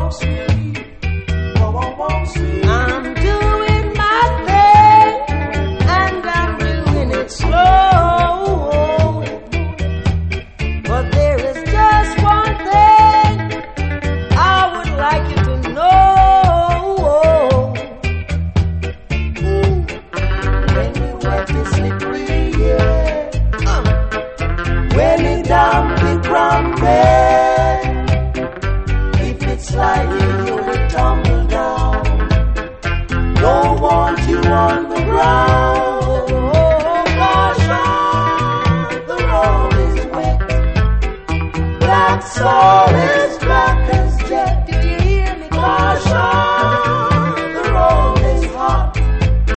I'm doing my thing, and I'm doing it slow. But there is just one thing I would like you to know. When you wet the slippery, yeah. When you damp the grumpy, if it's sliding, you will tumble down. Don't want you on the ground. Oh, caution, the road is wet. That's all it is.